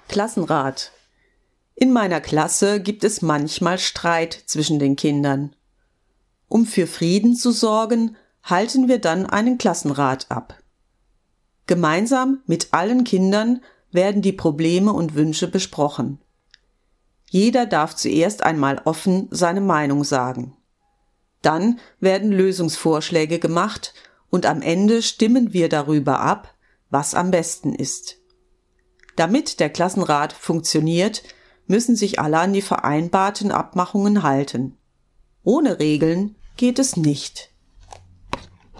Klassenrat. In meiner Klasse gibt es manchmal Streit zwischen den Kindern. Um für Frieden zu sorgen, halten wir dann einen Klassenrat ab. Gemeinsam mit allen Kindern werden die Probleme und Wünsche besprochen. Jeder darf zuerst einmal offen seine Meinung sagen. Dann werden Lösungsvorschläge gemacht und am Ende stimmen wir darüber ab, was am besten ist. Damit der Klassenrat funktioniert, müssen sich alle an die vereinbarten Abmachungen halten. Ohne Regeln geht es nicht.